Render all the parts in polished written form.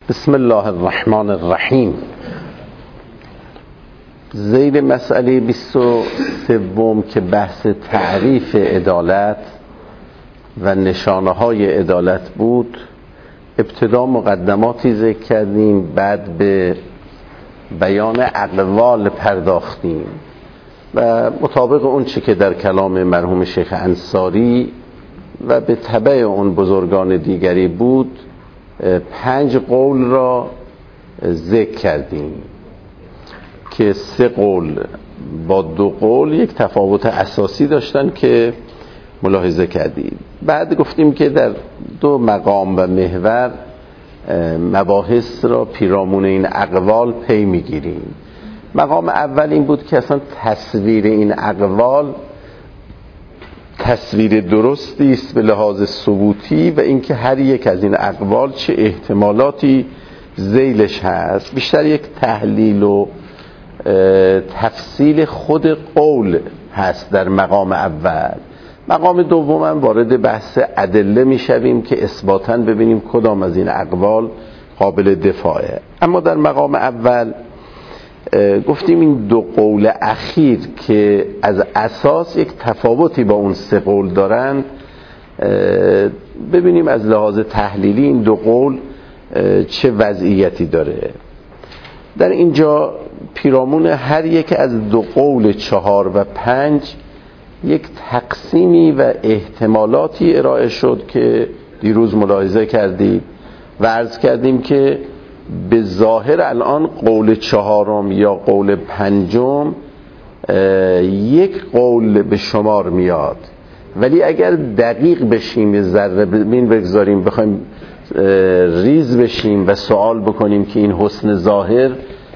بسم الله الرحمن الرحیم. ذیل مسئله 23 که بحث تعریف عدالت و نشانه های عدالت بود، ابتدا مقدماتی ذکر کردیم، بعد به بیان اقوال پرداختیم و مطابق اون چی که در کلام مرحوم شیخ انصاری و به تبع اون بزرگان دیگری بود 5 قول را ذکر کردیم که 3 قول با 2 قول یک تفاوت اساسی داشتن که ملاحظه کردیم. بعد گفتیم که در 2 مقام و محور مباحث را پیرامون این اقوال پی میگیریم. مقام اول این بود که اصلا تصویر این اقوال تصویر درستی است به لحاظ ثبوتی و اینکه هر یک از این اقوال چه احتمالاتی ذیلش هست. بیشتر یک تحلیل و تفصیل خود قول هست در مقام اول. مقام دوم هم وارد بحث ادله میشویم که اثباتاً ببینیم کدام از این اقوال قابل دفاعه. اما در مقام اول گفتیم این 2 قول اخیر که از اساس یک تفاوتی با اون 3 قول دارند، ببینیم از لحاظ تحلیلی این 2 قول چه وضعیتی داره. در اینجا پیرامون هر یک از 2 قول 4 و 5 یک تقسیمی و احتمالاتی ارائه شد که دیروز ملاحظه کردید و عرض کردیم که به ظاهر الان قول 4 یا قول 5 یک قول به شمار میاد، ولی اگر دقیق بشیم یه ذره بگذاریم بخوایم ریز بشیم و سوال بکنیم که این حسن ظاهر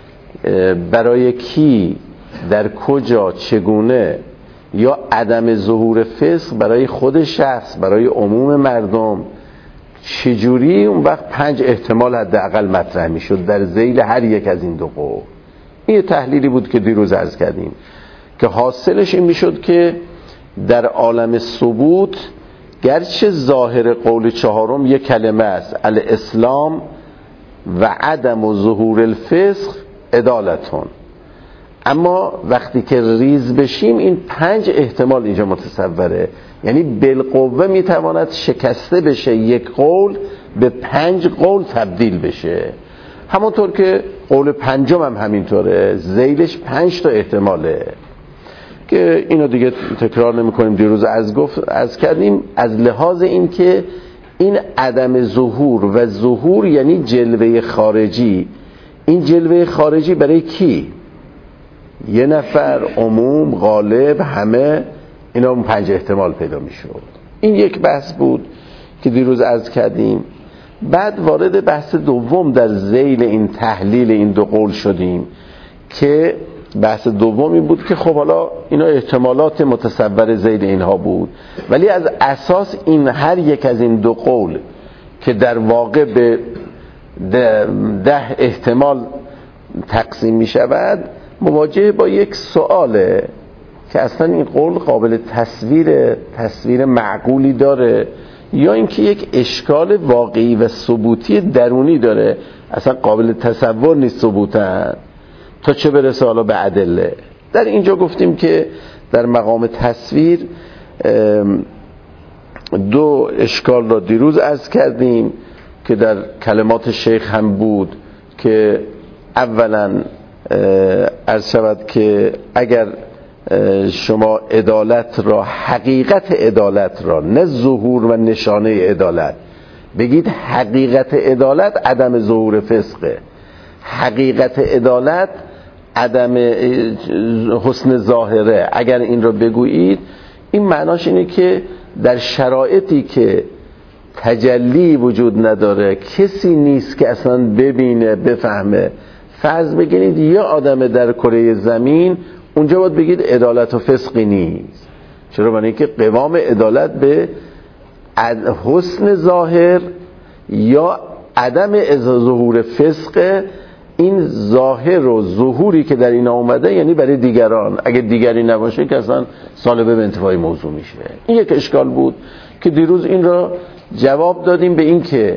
برای کی، در کجا، چگونه، یا عدم ظهور فسق برای خود شخص، برای عموم مردم، چجوری، اون وقت 5 احتمال حداقل مطرح میشد در ذیل هر یک از این 2 قول. این تحلیلی بود که دیروز عرض کردیم که حاصلش این میشد که در عالم ثبوت گرچه ظاهر قول 4 یک کلمه است، الاسلام و عدم و ظهور الفسق عدالتون، اما وقتی که ریز بشیم این 5 احتمال اینجا متصوره، یعنی بالقوه میتواند شکسته بشه یک قول به 5 قول تبدیل بشه. همونطور که قول 5 هم همینطوره، ذیلش 5 تا احتماله که اینو دیگه تکرار نمی کنیم، دیروز از کردیم. از لحاظ این که این عدم ظهور و ظهور یعنی جلوه خارجی، این جلوه خارجی برای کی؟ یه نفر، عموم، غالب، همه، اینا اون 5 احتمال پیدا می شد. این یک بحث بود که دیروز عرض کردیم. بعد وارد بحث دوم در ذیل این تحلیل این 2 قول شدیم که بحث دومی بود که خب حالا اینا احتمالات متصور ذیل اینها بود، ولی از اساس این هر یک از این 2 قول که در واقع به 10 احتمال تقسیم می شود مواجه با یک سؤاله که اصلا این قول قابل تصویر معقولی داره یا اینکه یک اشکال واقعی و ثبوتی درونی داره، اصلا قابل تصور نیست ثبوتاً، تا چه برسه حالا به ادله. در اینجا گفتیم که در مقام تصویر 2 اشکال را دیروز عرض کردیم که در کلمات شیخ هم بود که اولا عرض شود که اگر شما عدالت را، حقیقت عدالت را، نه ظهور و نشانه عدالت، بگید حقیقت عدالت عدم ظهور فسقه، حقیقت عدالت عدم حسن ظاهره، اگر این را بگویید این معناش اینه که در شرایطی که تجلی وجود نداره، کسی نیست که اصلا ببینه بفهمه، فرض بگیرید یه آدم در کره زمین، اونجا باید بگید عدالت و فسقی نیست. چرا؟ برای اینکه قوام عدالت به حسن ظاهر یا عدم ظهور فسق، این ظاهر و ظهوری که در این اومده یعنی برای دیگران، اگه دیگری نباشه که اصلا سالبه به انتفاعی موضوع میشه. این یک اشکال بود که دیروز این را جواب دادیم به این که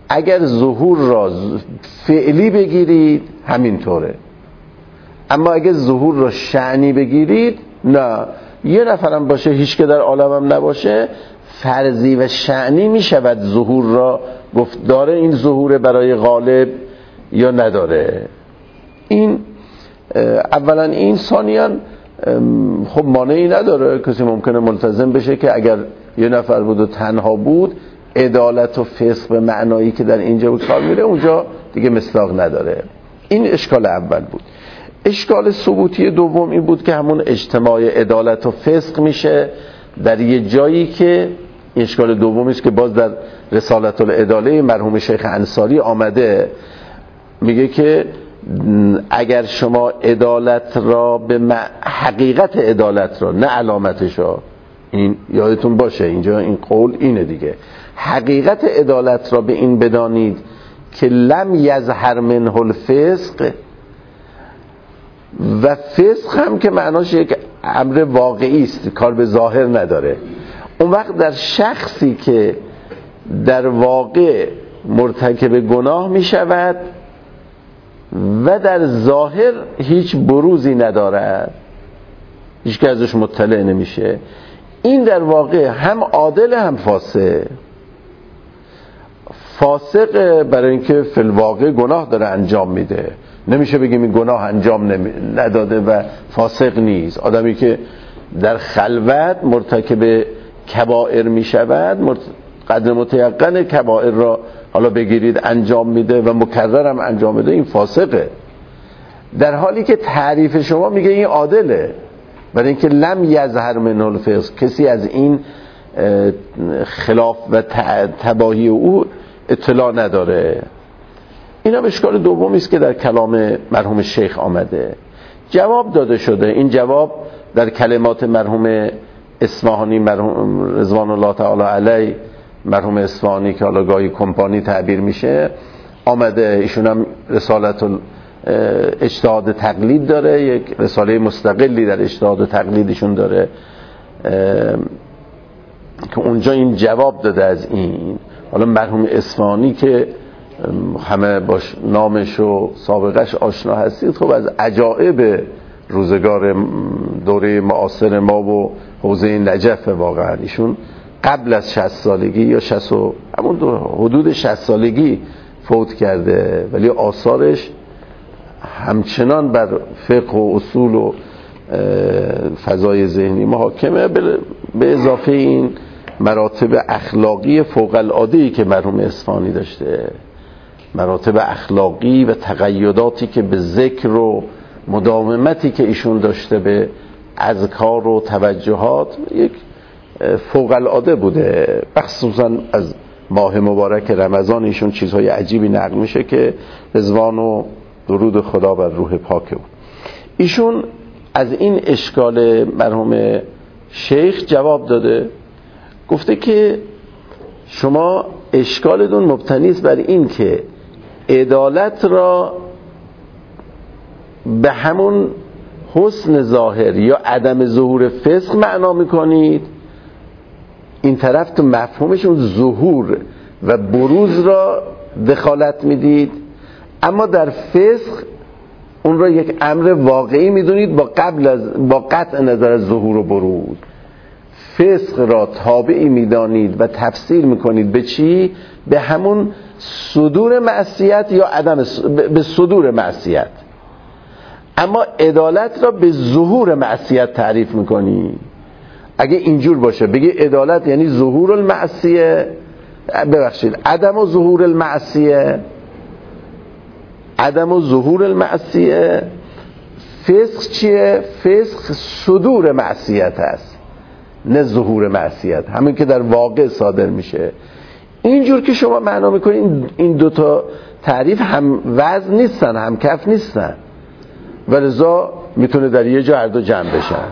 اگر ظهور را فعلی بگیرید همینطوره، اما اگر ظهور را شأنی بگیرید نه، یه نفرم باشه هیچ که در عالمم نباشه، فرضی و شأنی می شود ظهور را گفت داره این ظهور برای غالب یا نداره. این اولا این، ثانیاً خب مانعی نداره، کسی ممکنه ملتزم بشه که اگر یه نفر بود و تنها بود، عدالت و فسق به معنایی که در اینجا به کار میره اونجا دیگه مصداق نداره. این اشکال اول بود. اشکال ثبوتی دوم این بود که همون اجتماع عدالت و فسق میشه در یه جایی که، اشکال دومی است که باز در رسالت العداله مرحوم شیخ انصاری آمده، میگه که اگر شما عدالت را به حقیقت عدالت را، نه علامتش را، این یادتون باشه اینجا این قول اینه دیگه، حقیقت عدالت را به این بدانید که لم یظهر منه الفسق، و فسق هم که معناش یک امر واقعی است، کار به ظاهر نداره. اون وقت در شخصی که در واقع مرتکب گناه می شود و در ظاهر هیچ بروزی ندارد، هیچ که ازش مطلع نمیشه، این در واقع هم عادل هم فاسق. فاسق برای اینکه فی الواقع گناه داره انجام میده، نمیشه بگیم این گناه انجام نداده و فاسق نیست. آدمی که در خلوت مرتکب کبائر میشود، قدر متیقن کبائر را حالا بگیرید انجام میده و مکرر هم انجام میده، این فاسقه. در حالی که تعریف شما میگه این عادله، برای اینکه لم یظهر منه الفسق، کسی از این خلاف و تباهی او اطلاع نداره. این هم اشکال دومی است که در کلام مرحوم شیخ آمده. جواب داده شده، این جواب در کلمات مرحوم اصفهانی، مرحوم رضوان الله تعالی علیه، مرحوم اصفهانی که حالا گاهی کمپانی تعبیر میشه، آمده. ایشون هم رسالت اجتهاد تقلید داره، یک رساله مستقلی در اجتهاد تقلیدشون داره که اونجا این جواب داده از این. حالا مرحوم اصفهانی که همه باش نامش و سابقش آشنا هستید، خب از عجائب روزگار دوره معاصر ما و حوزه نجف واقعا. ایشون قبل از 60 سالگی یا همون حدود 60 سالگی فوت کرده، ولی آثارش همچنان بر فقه و اصول و فضای ذهنی محاکمه، به اضافه این مراتب اخلاقی فوق العاده‌ای که مرحوم اصفهانی داشته، مراتب اخلاقی و تقیداتی که به ذکر و مداومتی که ایشون داشته به اذکار و توجهات، یک فوق العاده بوده. خصوصا از ماه مبارک رمضان ایشون چیزهای عجیبی نقل میشه که رضوان و درود خدا بر روح پاک بود. ایشون از این اشکال مرحوم شیخ جواب داده، گفته که شما اشکالتون مبتنی است بر این که عدالت را به همون حسن ظاهر یا عدم ظهور فسق معنا میکنید، این طرف تو مفهومشون ظهور و بروز را دخالت میدید، اما در فسق اون را یک امر واقعی میدونید با قطع نظر از ظهور و بروز. فسق را تابعی میدانید و تفسیر میکنید به چی؟ به همون صدور معصیت یا به صدور معصیت، اما عدالت را به ظهور معصیت تعریف میکنید. اگه اینجور باشه بگی عدالت یعنی ظهور المعصیه، عدم و ظهور المعصیه، عدم و ظهور المعصیه. فسق چیه؟ فسق صدور معصیت هست نه ظهور معصیت، همین که در واقع صادر میشه. اینجور که شما معنا میکنید این دوتا تعریف هم وزن نیستن، هم کف نیستن، و لذا میتونه در یه جا هر دو جمع بشن.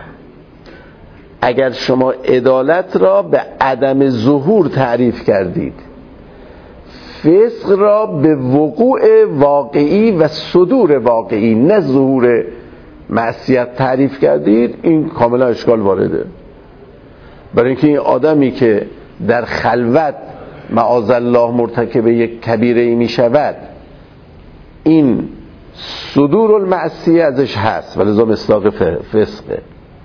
اگر شما عدالت را به عدم ظهور تعریف کردید، فسق را به وقوع واقعی و صدور واقعی نه ظهور معصیت تعریف کردید، این کاملا اشکال وارده. برای اینکه این آدمی که در خلوت معاذالله مرتکب یک کبیره ای می شود، این صدور المعصیه ازش هست ولی ولذا مصداق فسقه،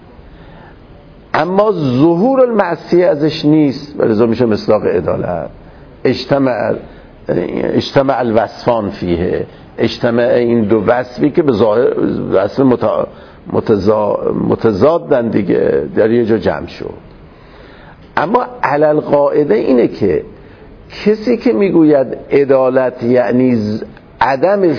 اما ظهور المعصیه ازش نیست ولی ولذا میشه مصداق عدالت. اجتمع الوصفان فیه، اجتمع این دو وصفی که به ظاهر وصف متضادن دیگه در یه جا جمع شد. اما علل قاعده اینه که کسی که میگوید عدالت یعنی عدم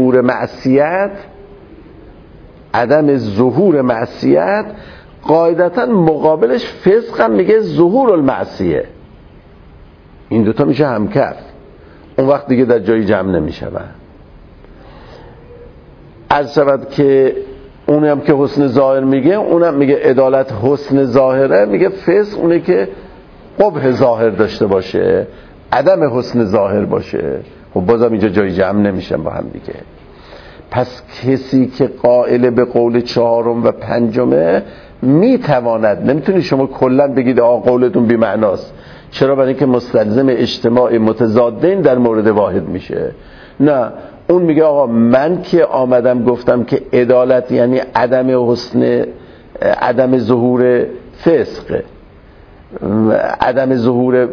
ظهور معصیت، قاعدتا مقابلش فسق هم میگه ظهور المعصیه. این دوتا میشه همکف، اون وقت دیگه در جایی جمع نمیشون. عرض شود که اونی هم که حسن ظاهر میگه، اونم میگه عدالت حسن ظاهره، میگه فسق اونه که قبح ظاهر داشته باشه، عدم حسن ظاهر باشه. خب بازم اینجا جای جمع نمیشن با هم دیگه. پس کسی که قائل به قول چهارم و پنجمه میتواند، نمیتونی شما کلا بگید آقا قولتون بی معناست. چرا؟ برای اینکه مستلزم اجتماع متضادین در مورد واحد میشه. نه، اون میگه آقا من که آمدم گفتم که عدالت یعنی عدم ظهور فسق، عدم ظهور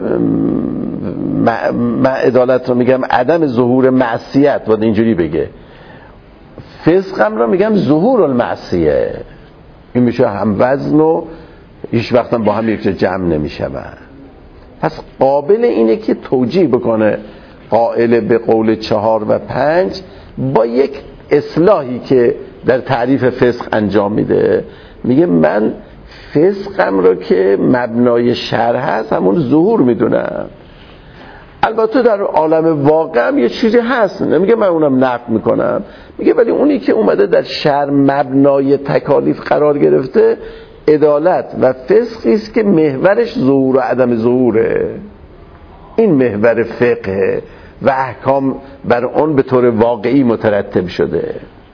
من عدالت رو میگم عدم ظهور معصیت، باید اینجوری بگه. فسقم رو میگم ظهور المعصیه. این میشه هم وزن و هیچ وقت با هم یک جا جمع نمیشه. پس قابل اینه که توجیه بکنه قائل به قول 4 و 5 با یک اصلاحی که در تعریف فسق انجام میده. میگه من فسقم رو که مبنای شرع هست همون ظهور میدونم. البته در عالم واقع هم یه چیزی هست، نمیگه من اونم نفی میکنم، میگه ولی اونی که اومده در شرع مبنای تکالیف قرار گرفته عدالت و فسقی است که محورش ظهور و عدم ظهوره. این محور فقه و احکام بر اون به طور واقعی مترتب شده.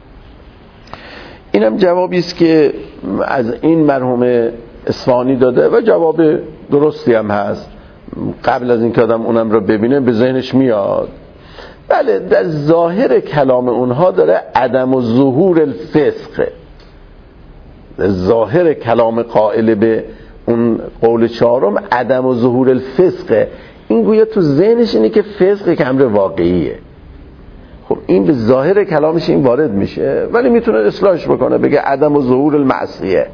اینم جوابی است که از این مرحوم اصفهانی داده و جواب درستی هم هست. قبل از این که آدم اونم رو ببینه به ذهنش میاد بله در ظاهر کلام اونها داره عدم و ظهور الفسق، در ظاهر کلام قائل به اون قول 4 عدم و ظهور الفسق. این گویا تو ذهنش اینه که فسق که امر واقعیه. خب این به ظاهر کلامش این وارد میشه، ولی میتونه اصلاحش بکنه بگه عدم و ظهور المعصیه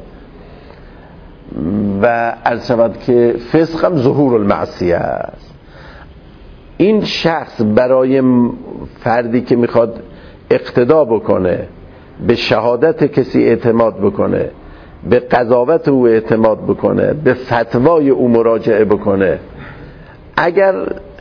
و عرض شود که فسق هم ظهور المعصیه است. این شخص برای فردی که میخواد اقتدا بکنه، به شهادت کسی اعتماد بکنه، به قضاوت او اعتماد بکنه، به فتوای او مراجعه بکنه، اگر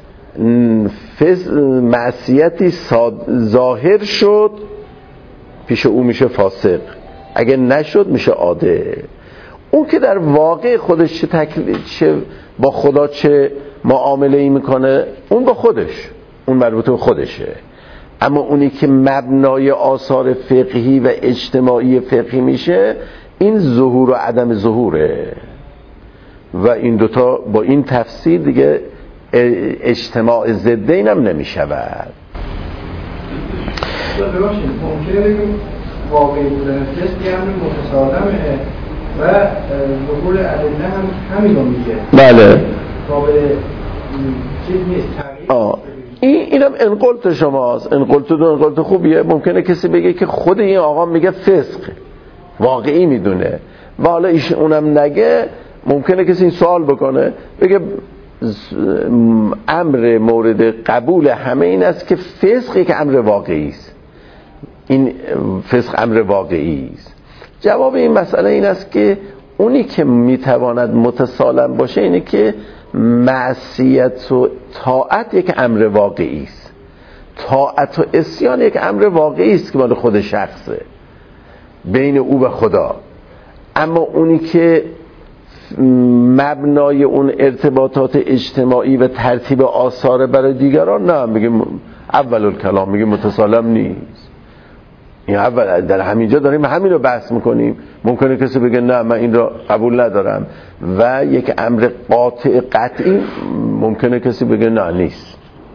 معصیتی ظاهر شد پیش او میشه فاسق، اگر نشد میشه عادل. اون که در واقع خودش چه با خدا چه معامله ای میکنه اون با خودش، اون مربوط به خودشه. اما اونی که مبنای آثار فقهی و اجتماعی فقهی میشه این ظهور و عدم ظهوره و این دوتا با این تفسیر دیگه اجتماع ضدین هم نمیشود. ممکنه بگیم واقعی بودن فسقی هم متسالمه و ظهور ادله هم همین رو میگه. بله قابل چیز نیست تغییر. اینم انقلت شماست، انقلت خوبیه. ممکنه کسی بگه که خود این آقا میگه فسق واقعی میدونه و حالا ایش اونم نگه، ممکنه کسی این سوال بکنه بگه امر مورد قبول همه این است که فسقی که امر واقعی است، این فسق امر واقعی است. جواب این مسئله این است که اونی که میتواند متسالم باشه اینه که معصیت و طاعت یک امر واقعی است، طاعت و عصیان یک امر واقعی است که مال خود شخصه بین او و خدا. اما اونی که مبنای اون ارتباطات اجتماعی و ترتیب آثار برای دیگران، نه میگه اول الکلام میگه متسالم نیست. این اول در همینجا داریم همین رو بحث میکنیم. ممکنه کسی بگه نه من این را قبول ندارم و یک امر قطعی ممکنه کسی بگه نه نیست.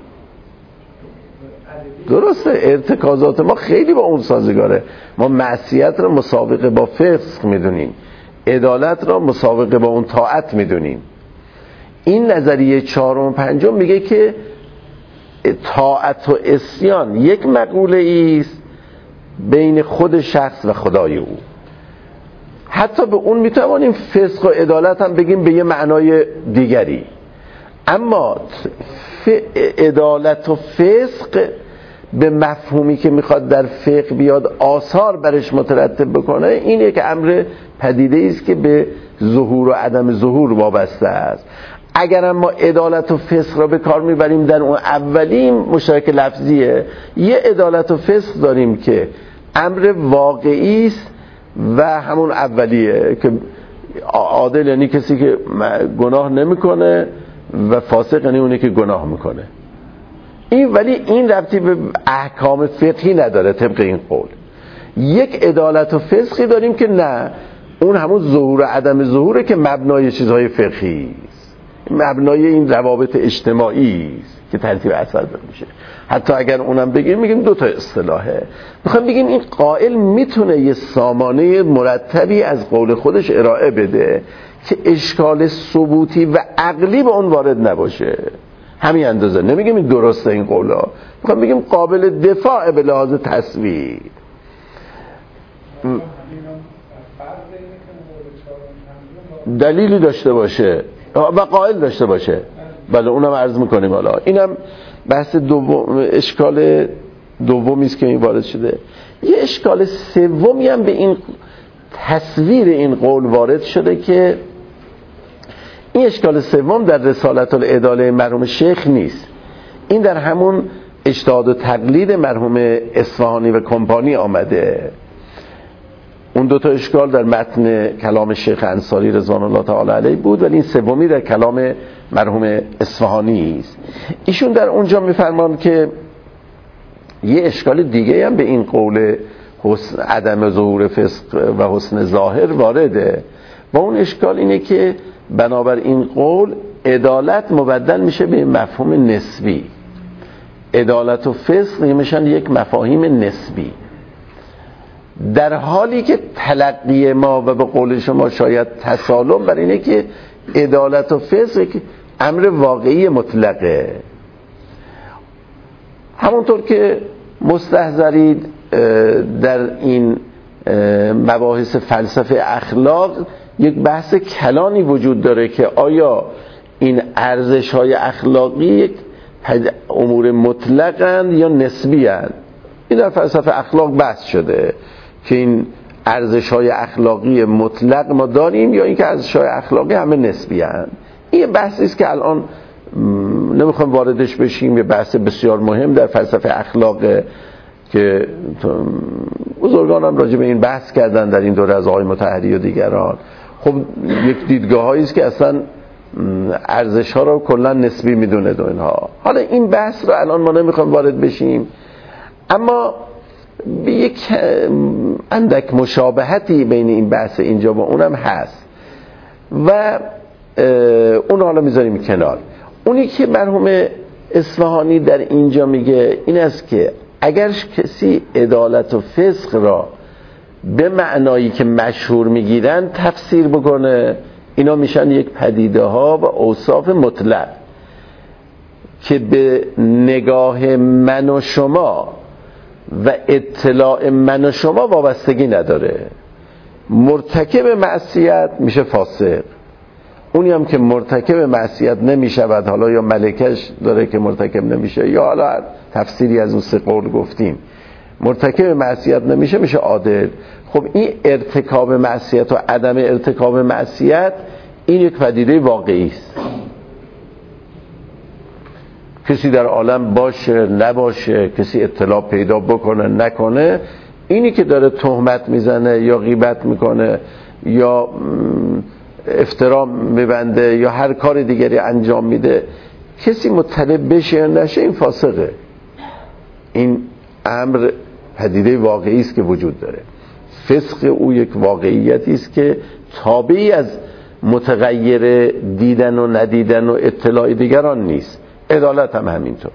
درسته ارتکازات ما خیلی با اون سازگاره. ما معصیت را مسابقه با فسق میدونیم، عدالت را مسابقه با اون طاعت میدونیم. این نظریه چهارم و پنجم میگه که طاعت و عصیان یک مقوله است بین خود شخص و خدای او. حتی به اون میتوانیم فسق و عدالت هم بگیم به یه معنای دیگری، اما عدالت و فسق به مفهومی که میخواد در فقه بیاد آثار برش مترتب بکنه، این یک امر پدیده است که به ظهور و عدم ظهور وابسته است. اگر ما عدالت و فسق را به کار میبریم در اون اولی مشترک لفظیه، یه عدالت و فسق داریم که امر واقعی است و همون اولیه که عادل یعنی کسی که گناه نمیکنه و فاسق یعنی اونی که گناه میکنه. این ولی این ربطی به احکام فقهی نداره. طبق این قول یک عدالت و فسقی داریم که نه، اون همون ظهور و عدم ظهوره که مبنای چیزهای فقهی است، مبنای این روابط اجتماعی است که ترتیب اثر داده میشه. حتی اگر اونم بگیم میگیم دو تا اصطلاحه. میخوام بگیم این قائل میتونه یه سامانه مرتبی از قول خودش ارائه بده که اشکال ثبوتی و عقلی به اون وارد نباشه. همین اندازه. نمیگیم این درسته این قولا، میخوام بگیم قابل دفاع به لحاظ تصویر. دلیلی داشته باشه و قائل داشته باشه. بله اونم عرض میکنیم. حالا اینم بحث دوم، اشکال دومی است که این وارد شده. یه اشکال سومی هم به این تصویر این قول وارد شده که این اشکال سوم در رسالت العداله مرحوم شیخ نیست. این در همون اجتهاد و تقلید مرحوم اصفهانی و کمپانی آمده. اون دو تا اشکال در متن کلام شیخ انصاری رضوان الله تعالی علیه بود، ولی این سومی در کلام مرحوم اصفهانی است. ایشون در اونجا میفرمان که یه اشکال دیگه هم به این قول عدم ظهور فسق و حسن ظاهر وارده و اون اشکال اینه که بنابر این قول عدالت مبدل میشه به مفهوم نسبی. عدالت و فسق میشن یک مفاهیم نسبی، در حالی که تلقی ما و به قول شما شاید تسالم بر اینه که عدالت و فسق یک امر واقعی مطلقه. همونطور که مستحضرید در این مباحث فلسفه اخلاق یک بحث کلانی وجود داره که آیا این ارزش‌های اخلاقی یک امور مطلقند یا نسبی‌اند. این در فلسفه اخلاق بحث شده که این ارزش‌های اخلاقی مطلق ما داریم یا اینکه ارزش‌های اخلاقی همه نسبی‌اند. این بحثی است که الان نمیخوام واردش بشیم. یه بحث بسیار مهم در فلسفه اخلاق که بزرگان هم راجع به این بحث کردن در این دوره از آقای مطهری و دیگران. خب یک دیدگاه‌هایی است که اصلا ارزش‌ها رو کلا نسبی میدونه و اینها. حالا این بحث رو الان ما نمیخوام وارد بشیم، اما به یک اندک مشابهتی بین این بحث اینجا و اونم هست و اون حالا میذاریم کنار. اونی که مرحوم اصفهانی در اینجا میگه این است که اگر کسی عدالت و فسق را به معنایی که مشهور میگیرن تفسیر بکنه، اینا میشن یک پدیده ها و اوصاف مطلق که به نگاه من و شما و اطلاع من و شما وابستگی نداره. مرتکب معصیت میشه فاسق، اونی هم که مرتکب معصیت نمیشود، حالا یا ملکش داره که مرتکب نمیشه یا حالا تفسیری از اون سه قول گفتیم، مرتکب معصیت نمیشه میشه عادل. خب این ارتکاب معصیت و عدم ارتکاب معصیت این یک پدیده واقعی است. کسی در عالم باشه نباشه، کسی اطلاع پیدا بکنه نکنه، اینی که داره تهمت میزنه یا غیبت میکنه یا افترا میبنده یا هر کار دیگری انجام میده، کسی مطلع بشه یا نشه این فاسقه. این امر پدیده واقعی است که وجود داره. فسق او یک واقعیتی است که تابعی از متغیر دیدن و ندیدن و اطلاع دیگران نیست. عدالت هم همینطور.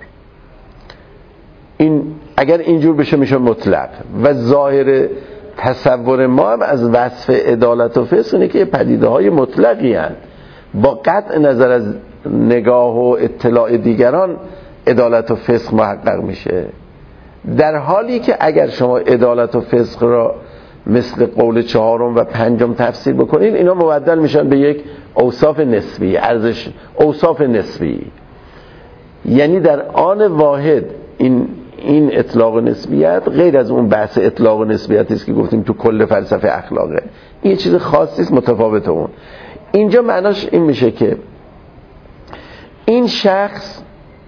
این اگر اینجور بشه میشه مطلق. و ظاهر تصور ما هم از وصف عدالت و فسق اینه که پدیده های مطلقی هستند. با قطع نظر از نگاه و اطلاع دیگران عدالت و فسق محقق میشه، در حالی که اگر شما عدالت و فسق را مثل قول چهارم و پنجم تفسیر بکنید، اینا مبدل میشن به یک اوصاف نسبی، ارزش اوصاف نسبی. یعنی در آن واحد این اطلاق نسبیت غیر از اون بحث اطلاق نسبیتی است که گفتیم تو کل فلسفه اخلاقه. این چیز خاصی است متفاوت اون. اینجا معناش این میشه که این شخص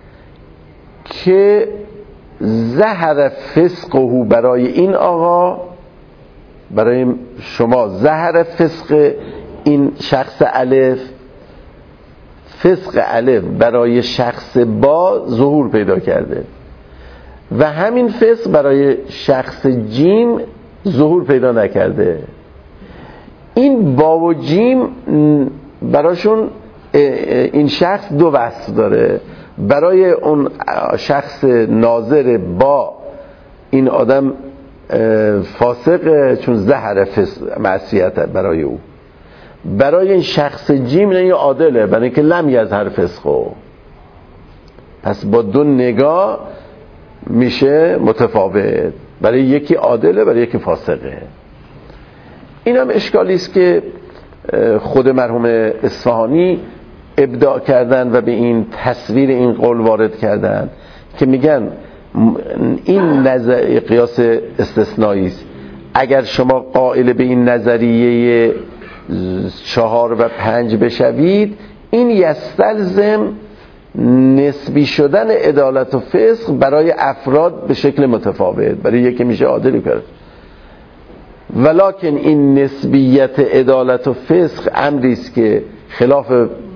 که ظهر فسقه برای این آقا، برای شما ظهر فسق این شخص الف، فسق الف برای شخص با ظهور پیدا کرده و همین فسق برای شخص جیم ظهور پیدا نکرده. این با و جیم براشون این شخص دو وصف داره. برای اون شخص ناظر با این آدم فاسق چون زهر معصیت برای او. برای این شخص جیم نه عادله، برای اینکه لم یظهر فسقو. پس با دو نگاه میشه متفاوت، برای یکی عادله برای یکی فاسقه. این هم اشکالی است که خود مرحوم اصفهانی ابداع کردن و به این تصویر این قول وارد کردن که میگن این نظر قیاس استثنایی است. اگر شما قائل به این نظریه 4 و 5 بشوید، این یستلزم نسبی شدن عدالت و فسق برای افراد به شکل متفاوت. برای یکی میشه عادل کرد، ولکن این نسبیت عدالت و فسق امری است که خلاف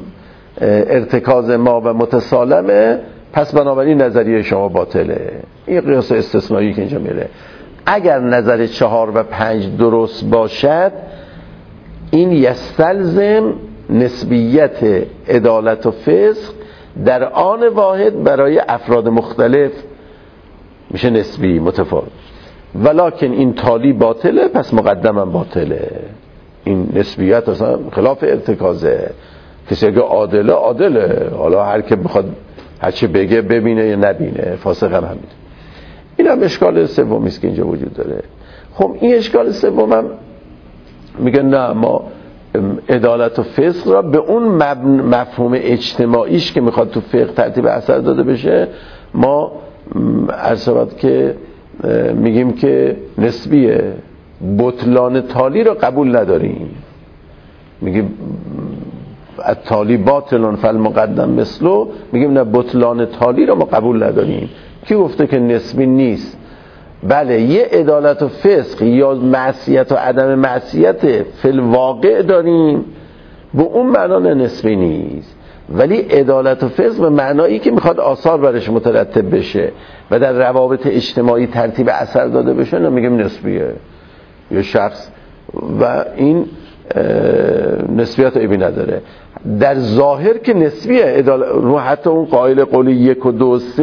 ارتکاز ما و متسالمه، پس بنابراین نظریه شما باطله. این قیاس استثنایی که اینجا میره. اگر نظر 4 و 5 درست باشد، این یستلزم نسبیت عدالت و فسق در آن واحد برای افراد مختلف میشه نسبی متفاوت. ولکن این تالی باطله، پس مقدمم باطله. این نسبیت اصلا خلاف ارتکازه. کسی اگه عادله، حالا هر که بخواد هر چه بگه ببینه یا نبینه، فاسق هم همین. این هم اشکال سومی است که اینجا وجود داره. خب این اشکال سوم هم میگه نه، ما عدالت و فسق را به اون مفهوم اجتماعیش که میخواد تو فقه ترتیب اثر داده بشه، ما عرض که میگیم که نسبیه. بطلان تالی را قبول نداریم. میگیم التالی باطلون فالمقدم مثلو، میگیم نه، بطلان تالی را ما قبول نداریم. کی گفته که نسبی نیست؟ بله، یه عدالت و فسق یا معصیت و عدم معصیت فی الواقع داریم، به اون معنا نسبی نیست. ولی عدالت و فسق به معنایی که میخواد آثار برش مترتب بشه و در روابط اجتماعی ترتیب اثر داده بشه، نمیگیم نسبیه. یه شخص و این نسبیت عیبی نداره. در ظاهر که نسبیه، رو حتی اون قائل قولی 1 و 2 و 3،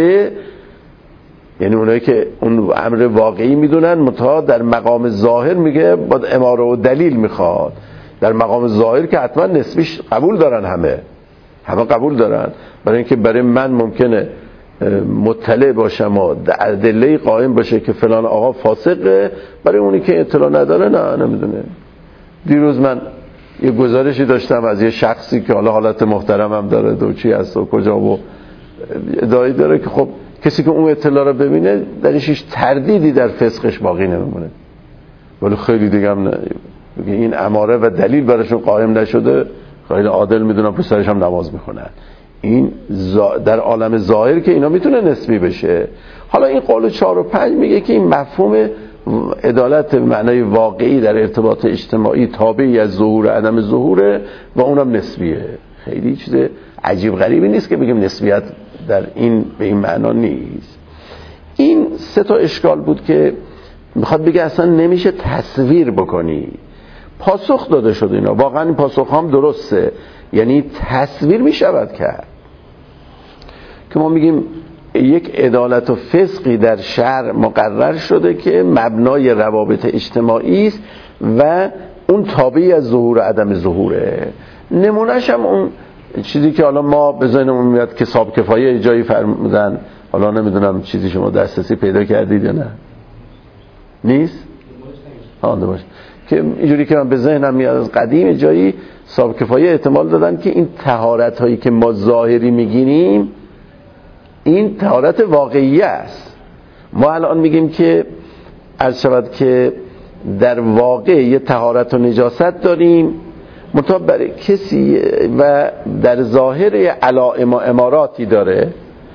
یعنی اونایی که اون امر واقعی میدونن، متأ در مقام ظاهر میگه با اماره و دلیل میخواد. در مقام ظاهر که حتما نسبیش قبول دارن، همه قبول دارن. برای اینکه برای من ممکنه مطلع باشم و ادله قائم باشه که فلان آقا فاسقه، برای اونی که اطلاع نداره نه، نمیدونه. دیروز من یه گزارشی داشتم از یه شخصی که حالت محترم هم داره، دوچی هست و کجا و ادعایی داره که خب کسی که اون اطلاع رو ببینه درش هیچ تردیدی در فسقش باقی نمیمونه. ولی خیلی دیگه هم نه، این اماره و دلیل براشون قائم نشده، خیلی عادل میدونن پسرش هم نماز میخونن. این در عالم ظاهر که اینا میتونه نسبی بشه. حالا این قول 4 و 5 میگه که این مفهوم عدالت به معنای واقعی در ارتباط اجتماعی تابعی از ظهور عدم ظهوره و اونم نسبیه. خیلی چیز عجیب غریبی نیست که بگیم نسبیت در این به این معنا نیست. این 3 تا اشکال بود که میخواد بگه اصلا نمیشه تصویر بکنی. پاسخ داده شده اینا، واقعا این پاسخ هم درسته، یعنی تصویر میشود کرد که ما میگیم یک عدالت و فسقی در شرع مقرر شده که مبنای روابط اجتماعی است و اون تابعی از ظهور و عدم ظهوره. نمونهش هم اون چیزی که حالا ما به ذهنمون میاد که حساب کفایه جایی فرمودن، حالا نمیدونم چیزی شما دسترسی پیدا کردید یا نه؟ نیست؟ باشه که اینجوری که من به ذهنم میاد از قدیم جایی حساب کفایه احتمال دادن که این طهارت هایی که ما ظاهری میگیریم این طهارت واقعی است. ما الان میگیم که عرض شود که در واقع یه طهارت و نجاست داریم مطابق برای کسی و در ظاهر علائم و اماراتی داره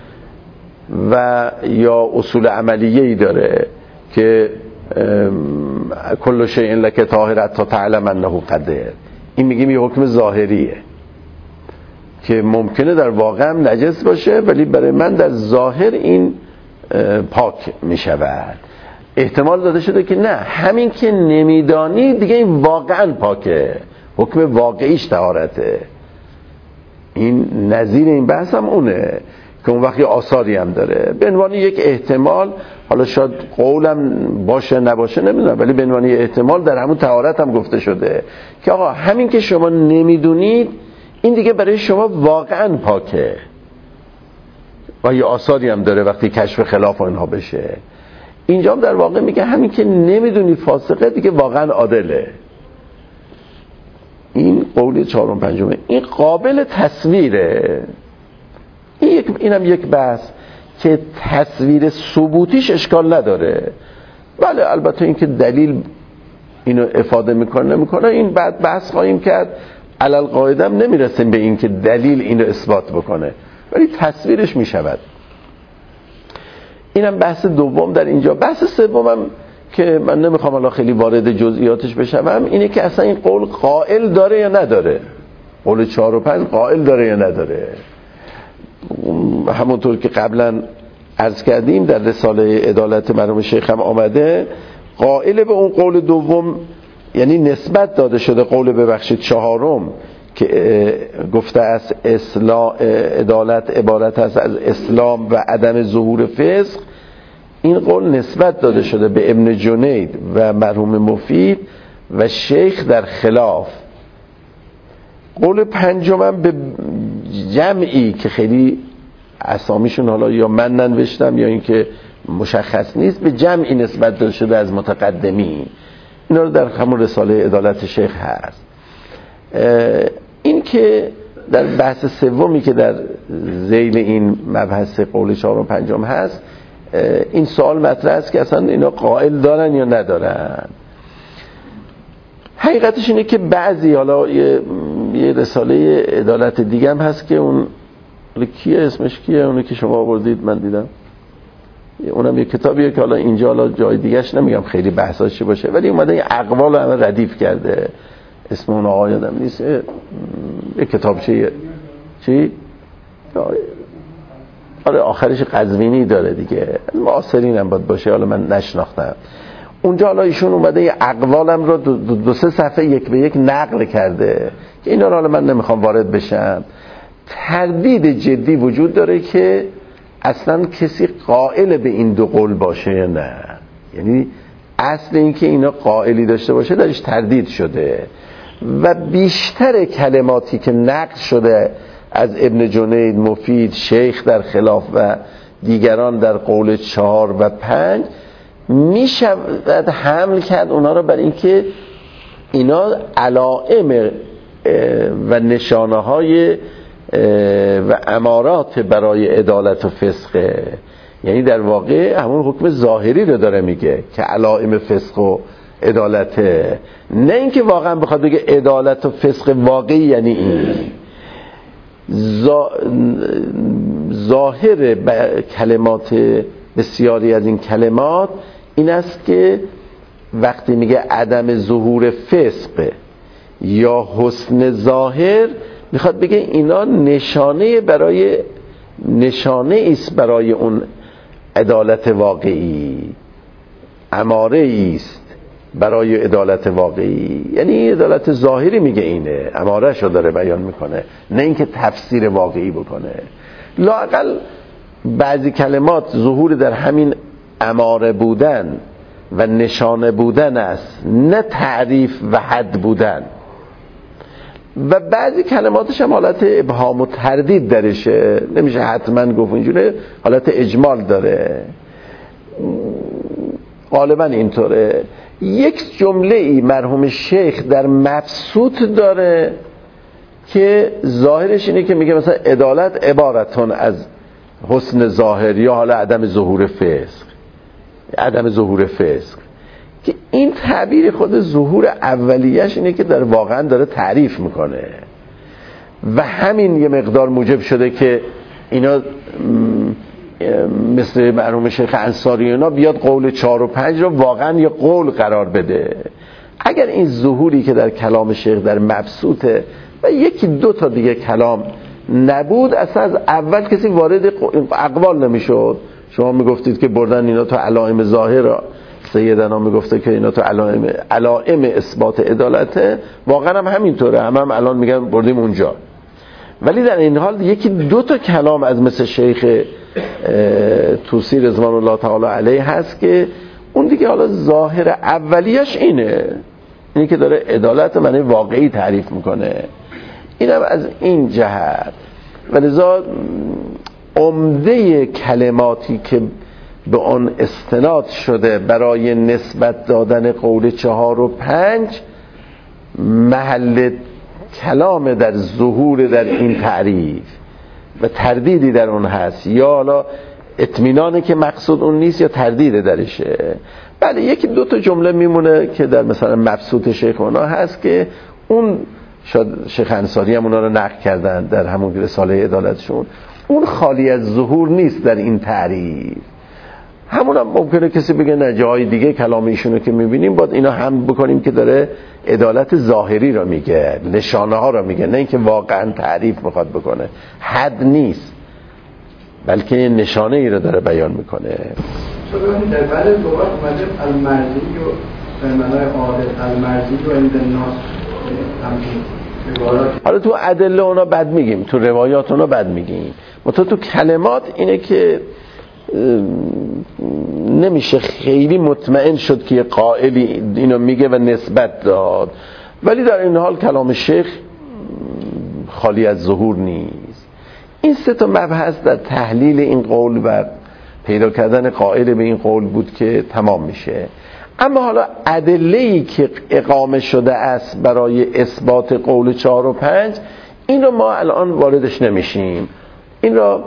و یا اصول عملیه‌ای داره که کل شیء لک طاهر حتی تعلم انه قدر. این میگیم یه حکم ظاهریه که ممکنه در واقع هم نجس باشه ولی برای من در ظاهر این پاک میشود. احتمال داده شده که نه، همین که نمیدانی دیگه این واقعا پاکه، حکم واقعیش طهارته. این نظیر این بحث هم اونه که اون وقتی آثاری هم داره. به عنوان یک احتمال، حالا شاید قولم باشه نباشه نمیدونم، ولی به عنوان یک احتمال در همون طهارت هم گفته شده که آقا همین که شما نمیدونید این دیگه برای شما واقعا پاکه و یه آثاری هم داره وقتی کشف خلاف و اینها بشه. اینجا هم در واقع میگه همین که نمیدونی فاسقه دیگه واقعا عادله. این قول چهارم پنجمه، این قابل تصویره. اینم یک بحث که تصویر ثبوتیش اشکال نداره، بله البته این که دلیل اینو افاده میکنه نمیکنه این بعد بحث خواهیم کرد. علل قاعده هم نمیرسیم به این که دلیل اینو اثبات بکنه، ولی تصویرش میشود. اینم بحث دوم در اینجا. بحث سومم که من نمیخوام الان خیلی وارد جزئیاتش بشم اینه که اصلا این قول قائل داره یا نداره. قول 4 و 5 قائل داره یا نداره. همونطور که قبلا عرض کردیم در رساله عدالت مرحوم شیخ هم آمده، قائل به اون قول دوم یعنی نسبت داده شده قول ببخشید 4 که گفته از عدالت عبارت است از اسلام و عدم ظهور فسق. این قول نسبت داده شده به ابن جنید و مرحوم مفید و شیخ در خلاف. قول 5 به جمعی که خیلی اسامیشون حالا یا من ننوشتم یا اینکه مشخص نیست، به جمعی نسبت داده شده از متقدمین. اینا رو در همون رساله عدالت شیخ هست. این که در بحث سومی که در ذیل این مبحث قول 4 و 5 هست، این سوال مطرح است که اصلا اینا قائل دارن یا ندارن. حقیقتش اینه که بعضی، حالا یه رساله عدالت دیگه هم هست که اون کیه اسمش کیه اونی که شما آوردید من دیدم، اونم یه کتابیه که حالا اینجا حالا جای دیگهش نمیگم خیلی بحثاش چی باشه، ولی اومده یه اقوال همه ردیف کرده. اسم اون آقا یادم نیست، یه کتابچه چی؟ آره آخرش قزوینی داره دیگه، معاصرین هم باید باشه، حالا من نشناختم. اونجا حالا ایشون اومده یه اقوالم رو 2-3 صفحه یک به یک نقل کرده که اینا رو حالا من نمیخوام وارد بشم. تردید جدی وجود داره که اصلا کسی قائل به این 2 قول باشه یا نه. یعنی اصل این که اینا قائلی داشته باشه درش تردید شده و بیشتر کلماتی که نقل شده از ابن جنید، مفید، شیخ در خلاف و دیگران در قول 4 و 5 میشود حمل کرد اونا رو بر اینکه اینا علائم و نشانه های و امارات برای عدالت و فسقه. یعنی در واقع همون حکم ظاهری رو داره میگه که علائم فسق و عدالته، نه اینکه واقعا بخواد بگه عدالت و فسق واقعی یعنی این. ظاهر کلمات بسیاری از این کلمات این است که وقتی میگه عدم ظهور فسق یا حسن ظاهر، میخواد بگه اینا نشانه است برای اون عدالت واقعی. اماره است برای عدالت واقعی. یعنی عدالت ظاهری میگه اینه، اماره شو داره بیان میکنه، نه اینکه تفسیر واقعی بکنه. لااقل بعضی کلمات ظهور در همین اماره بودن و نشانه بودن است، نه تعریف و حد بودن. و بعضی کلماتش هم حالت ابهام و تردید درشه، نمیشه حتما گفت اینجوره، حالت اجمال داره، غالبا اینطوره. یک جمله ای مرحوم شیخ در مبسوط داره که ظاهرش اینه که میگه مثلا عدالت عبارتون از حسن ظاهر یا حالا عدم ظهور فسق، عدم ظهور فسق، که این تعبیر خود ظهور اولیش اینه که در واقعا داره تعریف میکنه و همین یه مقدار موجب شده که اینا مثل مرحوم شیخ انصاری اینا بیاد قول 4 و 5 رو واقعا یه قول قرار بده. اگر این ظهوری که در کلام شیخ در مبسوطه و یکی دو تا دیگه کلام نبود، اصلا از اول کسی وارد اقوال نمیشد. شما میگفتید که بردن اینا تو علائم ظاهر، سیدنا میگفته که اینا تو علائم اثبات عدالته، واقعا هم همینطوره، هم الان میگن بردیم اونجا. ولی در این حال یکی دو تا کلام از مثل شیخ طوسی رضوان الله تعالی علیه هست که اون دیگه حالا ظاهر اولیش اینه که داره عدالت معنی واقعی تعریف میکنه. اینم از این جهت. ولذا عمده کلماتی که به آن استناد شده برای نسبت دادن قول 4 و 5 محل کلام در ظهور در این تعریف و تردیدی در اون هست، یا حالا اطمینانی که مقصود اون نیست یا تردید درشه. بله یکی دو تا جمله میمونه که در مثلا مبسوط شیخ اونا هست که اون شاید شیخ انصاری هم اونا رو نقل کردن در همون رساله عدالتشون، اون خالی از ظهور نیست در این تعریف. همون هم ممکنه کسی بگه نه جای دیگه کلام ایشونو که میبینیم باید اینا هم بکنیم که داره عدالت ظاهری رو میگه، نشانه ها رو میگه، نه اینکه واقعا تعریف میخواد بکنه، حد نیست بلکه نشانه ای رو داره بیان میکنه. چون در بعد لغات اومده المرضی و به معنای عادل، المرضی و عند الناس همین. حالا تو ادله اونا بد میگیم، تو روایات اونا بد میگیم، تو کلمات اینه که نمیشه خیلی مطمئن شد که قائلی اینو میگه و نسبت داد. ولی در این حال کلام شیخ خالی از ظهور نیست. این سه تا مبحث در تحلیل این قول و پیدا کردن قائل به این قول بود که تمام میشه. اما حالا ادله‌ای که اقامه شده است برای اثبات قول 4 و 5، این رو ما الان واردش نمیشیم. این را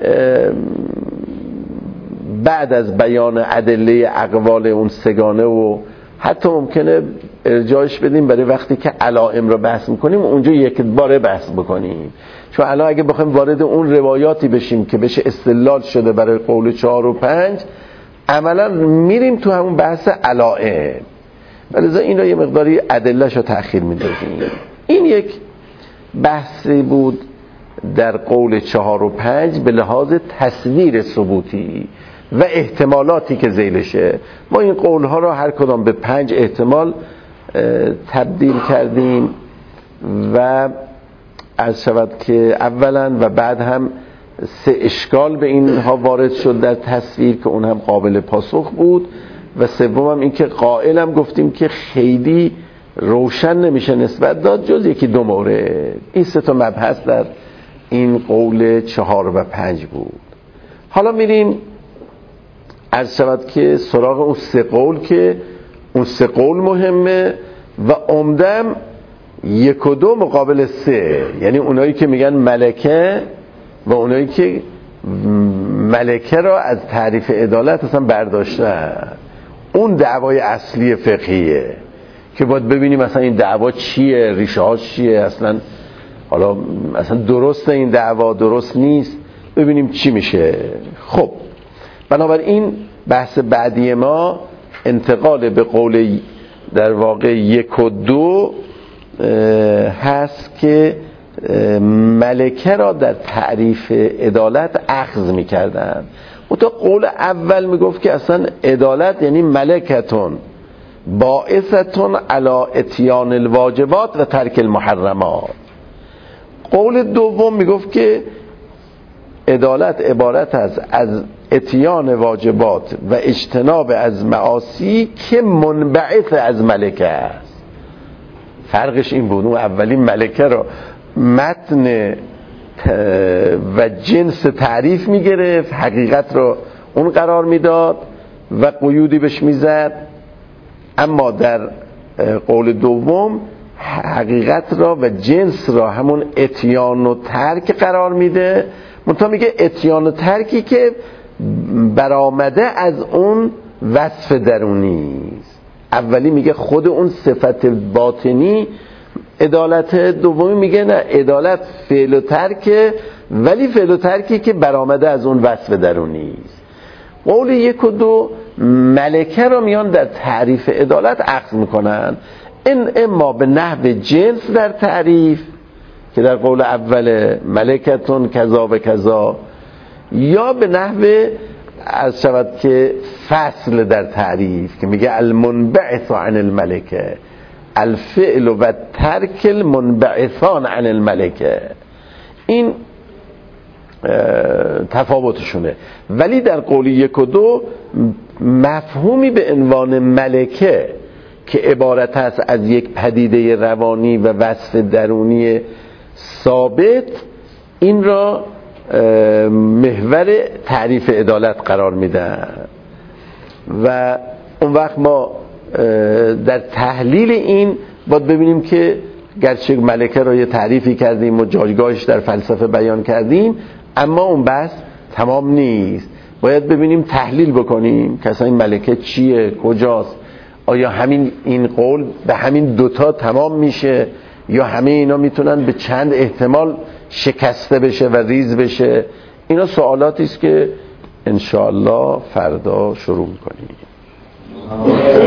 بعد از بیان ادله اقوال اون سگانه و حتی ممکنه ارجاعش بدیم برای وقتی که علائم رو بحث میکنیم اونجا یک باره بحث بکنیم. چون الان اگه بخوایم وارد اون روایاتی بشیم که بشه استدلال شده برای قول 4 و 5، عملا میریم تو همون بحث علائم، ولذا این رو یه مقداری ادله‌ش رو تأخیر میدازیم. این یک بحثی بود در قول 4 و 5 به لحاظ تصویر ثبوتی و احتمالاتی که ذیلشه. ما این قولها را هر کدام به 5 احتمال تبدیل کردیم و عرض شود که اولا و بعد هم 3 اشکال به اینها وارد شد در تصویر که اون هم قابل پاسخ بود، و سوم هم این که قائل هم گفتیم که خیلی روشن نمیشه نسبت داد جز یکی دو مورد. این 3 تا مبحث در این قول 4 و 5 بود. حالا میریم عرض شود که سراغ اون 3 قول که اون 3 قول مهمه و عمدم 1 و 2 مقابل 3، یعنی اونایی که میگن ملکه و اونایی که ملکه را از تعریف عدالت اصلا برداشتن. اون دعوای اصلی فقهیه که باید ببینیم مثلا این دعوا چیه، ریشه هاش چیه، اصلا حالا اصلا درسته این دعوا درست نیست، ببینیم چی میشه. خب بنابراین بحث بعدی ما انتقال به قول در واقع 1 و 2 هست که ملکه را در تعریف عدالت اخذ میکردن. تا قول اول میگفت که اصلا عدالت یعنی ملکتون باعثتون علی اتیان الواجبات و ترک المحرمات. قول دوم میگفت که عدالت عبارت از اتیان واجبات و اجتناب از معاصی که منبعث از ملکه است. فرقش این بود، اون اولین ملکه رو متن و جنس تعریف میگرفت، حقیقت رو اون قرار میداد و قیودی بهش میزد، اما در قول دوم حقیقت را و جنس را همون اتیان و ترک قرار میده. منتها میگه اتیان و ترکی که برآمده از اون وصف درونی است. اولی میگه خود اون صفت باطنی عدالت، دومی میگه نه، عدالت فعل و ترک، ولی فعل و ترکی که برآمده از اون وصف درونی است. قول 1 و 2 ملکه رو میان در تعریف عدالت اخذ میکنن، این اما به نحو جنس در تعریف که در قول اول ملکتون کذا و کذا، یا به نحو از شود که فصل در تعریف که میگه المنبعث عن الملکه، الفعل و ترک المنبعثان عن الملکه. این تفاوتشونه. ولی در قول 1 و 2 مفهومی به عنوان ملکه که عبارت است از یک پدیده روانی و وصف درونی ثابت، این را محور تعریف عدالت قرار میدن. و اون وقت ما در تحلیل این باید ببینیم که گرچه ملکه را یه تعریفی کردیم و جایگاهش در فلسفه بیان کردیم، اما اون بحث تمام نیست. باید ببینیم تحلیل بکنیم که اصلا این ملکه چیه، کجاست، آیا همین این قول به همین دوتا تمام میشه یا همه اینا میتونن به چند احتمال شکسته بشه و ریز بشه. اینا سوالاتی است که انشاءالله فردا شروع میکنیم.